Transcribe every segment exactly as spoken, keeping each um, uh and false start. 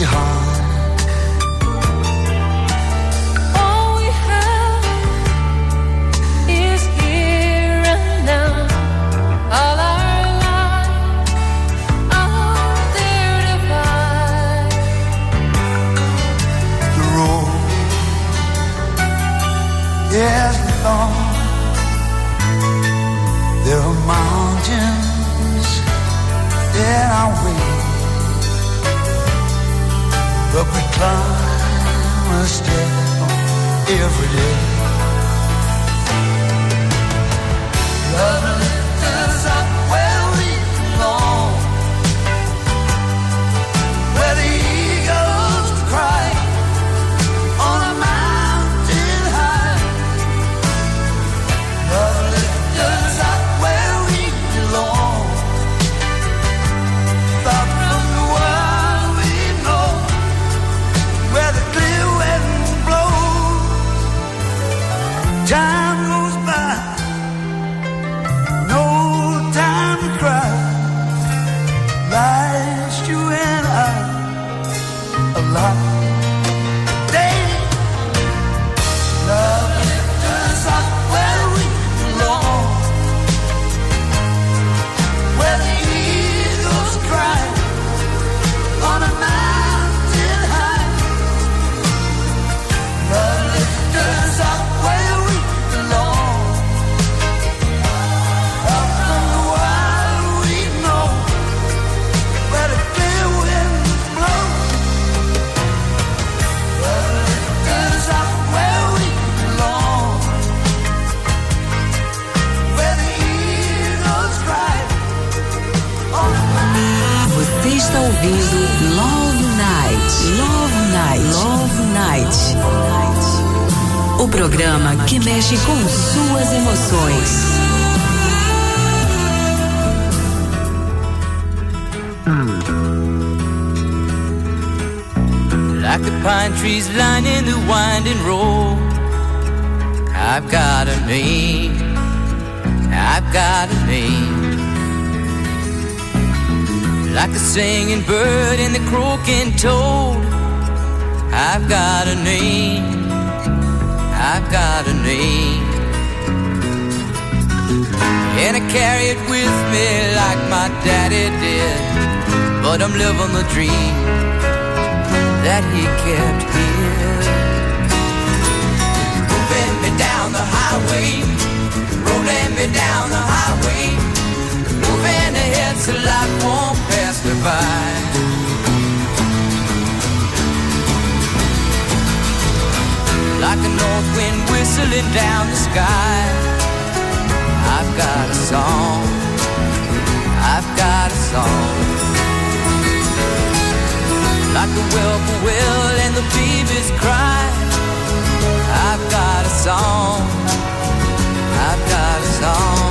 behind. All we have is here and now. All our lives are there to find. The road is long. There are mountains in our way, but we climb a step every day. Love lifts us up where we belong, where the eagles cry on a mountain high. Love lifts us up where we belong, far from the world we know, where the clear wind blows. Time goes by, no time to cry. Life's you and I alive. Day, love lifts us up where we belong, where the eagles cry on a mountain high. Love lifts us up where we belong, up from the wild we know, where the clear wind blows. Love lifts us up where we belong, where the eagles cry on a mountain. Você está ouvindo Love Night. Love Night. Love Night. O programa que mexe com suas emoções. Like the pine trees lining the winding road, I've got a name, I've got a name. Like the singing bird and the croaking toad, I've got a name, I've got a name. And I carry it with me like my daddy did, but I'm living the dream that he kept here. Moving me down the highway, rolling me down the highway, moving ahead so life won't pass me by. Like a north wind whistling down the sky, I've got a song, I've got a song. Like the whippoorwill and the babies cry, I've got a song, I've got a song.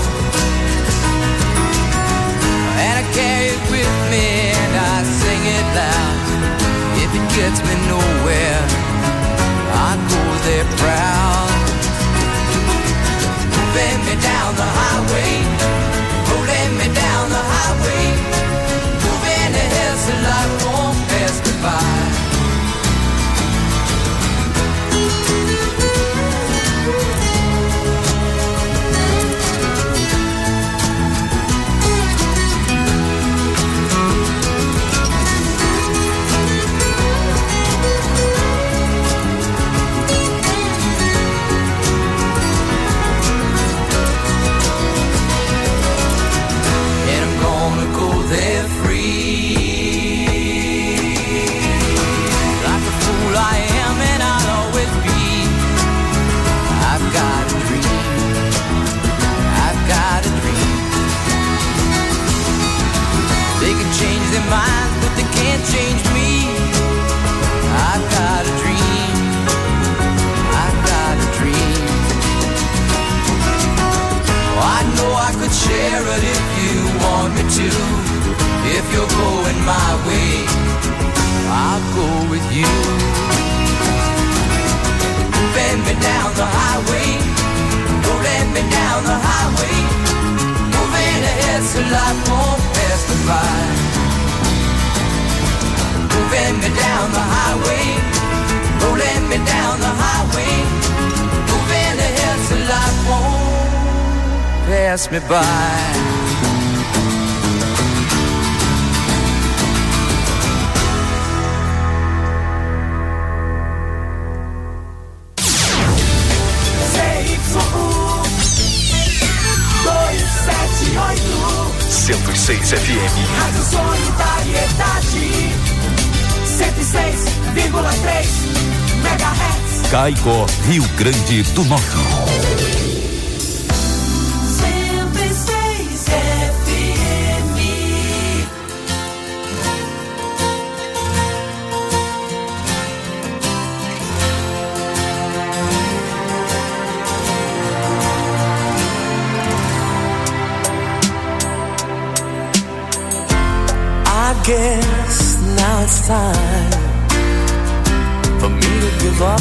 And I carry it with me and I sing it loud. If it gets me nowhere, I go there proud. Moving me down the highway, rolling me down the highway, moving ahead so life won't pass me by. They're free. Like a fool I am and I'll always be. I've got a dream, I've got a dream. They can change their minds but they can't change me. I've got a dream, I've got a dream. Oh, I know I could share it if you want me to. If you're going my way, I'll go with you. Bend me down the highway, rolling me down the highway, moving ahead so life won't pass me by. Moving me down me down the highway, moving ahead so life won't pass me by. cento e seis F M. Rádio Solidariedade. cento e seis vírgula três megahertz. Caicó, Rio Grande do Norte. cento e seis F M. I guess now it's time for me to give up.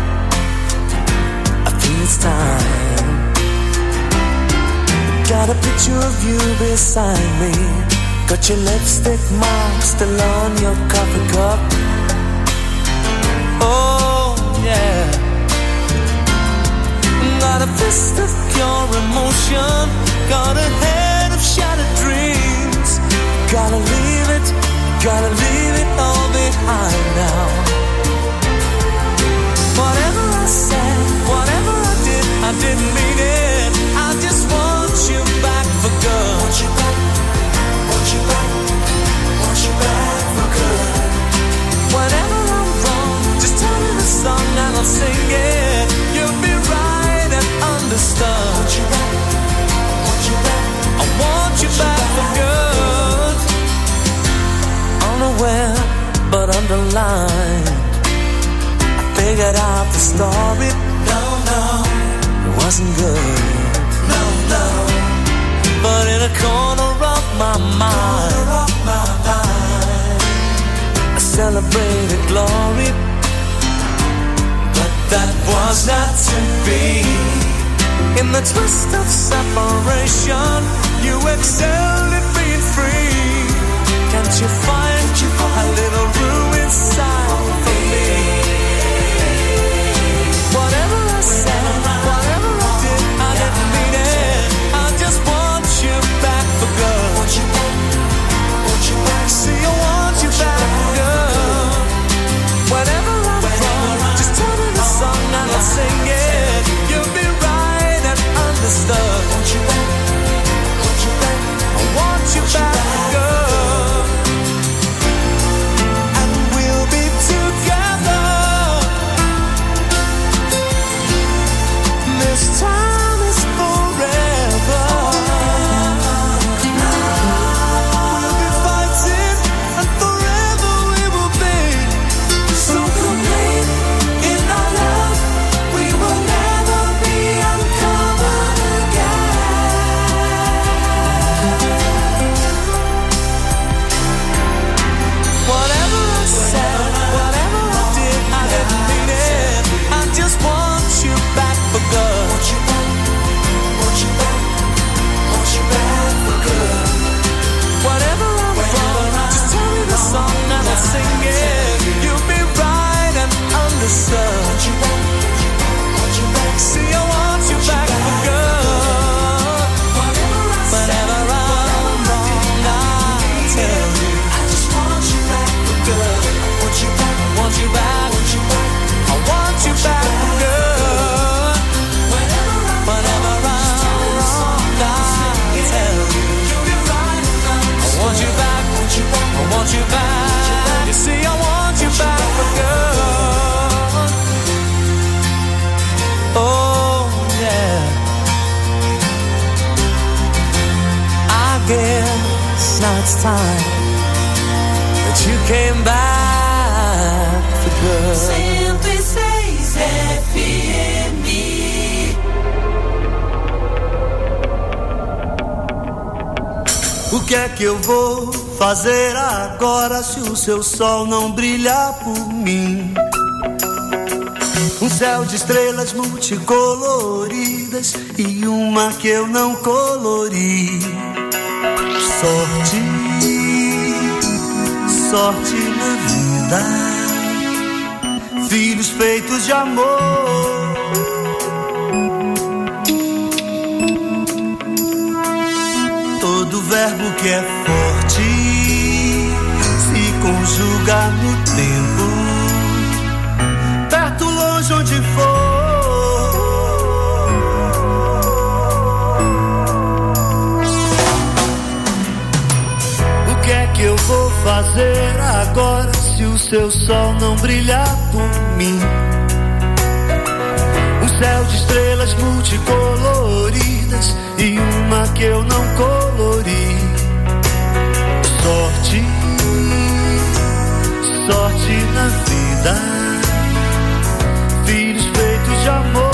I think it's time. Got a picture of you beside me. Got your lipstick mark still on your coffee cup. Oh yeah. Got a fist of pure emotion. Got a head of shattered dreams. Gotta leave it, gotta leave it all behind now. Whatever I said, whatever I did, I didn't mean it. I just want you back for good. Want you back, want you back, want you back for good. Whenever I'm wrong, just tell me the song and I'll sing it. You'll be right and understood. Want you back, want you back, I want you back for good. Unaware, but underlined, I figured out the story. No, no, it wasn't good. No, no, but in a corner of my mind, corner of my mind, I celebrated glory, but that was not to be. In the twist of separation, you excelled at being free. Can't you find a little room inside for me? Whatever I said, whatever I did, I didn't mean it. I just want you back for good. Want you back, want you back. See, I want you back for good. Whenever I'm wrong, just tell me the song and I'll sing it. You'll be right and understood. Want you back, want you back. I want you back for good. This time is forever. We'll be fighting and forever we will be. So complete in our love, we will never be uncovered again. Whatever I said, whatever I did, I didn't mean it. I just want you back for good. Whatever I'm wrong, just tell me the song and I'll sing it. You'll be right and understood. See, I want you back for good. Whenever I'm wrong, I'll tell you. I just want you back for good. Want you back, want you back, want you back. I want you back for good. Whenever I'm wrong, I'll tell you. I want you back, I want you back. You see, I want you back for good. Oh, yeah. I guess now it's time that you came back for good. cento e seis F M. O que é que eu vou fazer agora se o seu sol não brilhar por mim? Um céu de estrelas multicoloridas e uma que eu não colori. Sorte, sorte na vida, filhos feitos de amor. Todo verbo que é forte se conjuga no tempo, perto, longe, onde for. O que é que eu vou fazer agora se o seu sol não brilhar por mim? Um céu de estrelas multicoloridas e uma que eu não colori. Sorte, sorte na vida, filhos feitos de amor.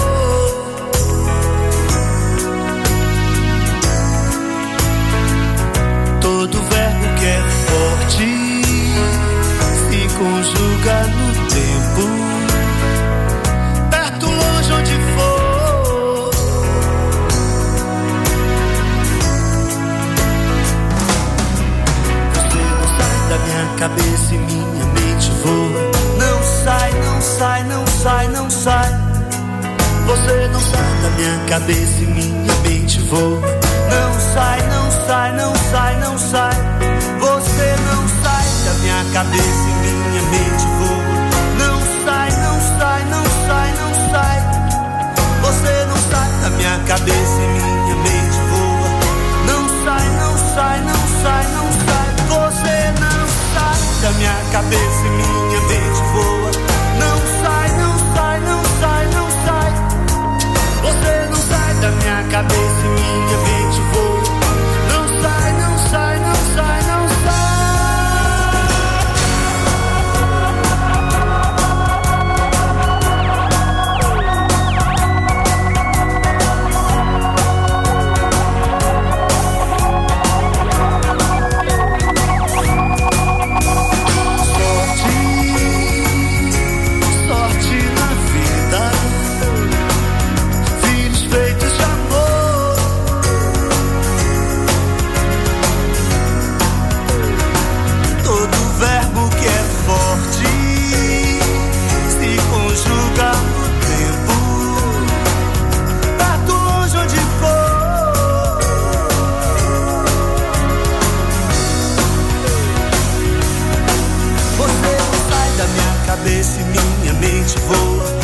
Todo verbo que é forte se conjuga no tempo, perto, longe, onde for. Você não sai da minha cabeça e minha mente voa. Não sai, não sai, não sai, não sai. Você não sai da minha cabeça e minha mente voa. Não sai, não sai, não sai, não sai. Você não sai da minha cabeça e minha mente voa. Não sai, não sai, não sai, não sai. Você não sai da minha cabeça e minha mente voa. Não sai, não sai, não sai, não sai. Você não sai da minha cabeça e minha mente voa. Não sai, não sai, não sai, não sai. Você não sai da minha cabeça e minha mente voa. Não sai, não sai, não sai, não sai. Cabeça e minha mente voa.